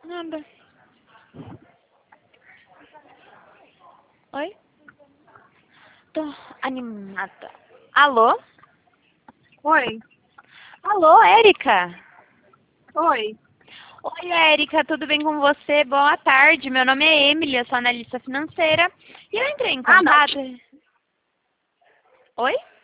Nada. Oi? Tô animada. Alô? Oi. Alô, Érica? Oi. Oi, Érica, tudo bem com você? Boa tarde, meu nome é Emily, eu sou analista financeira. E eu entrei em Ah, não. contato... Oi?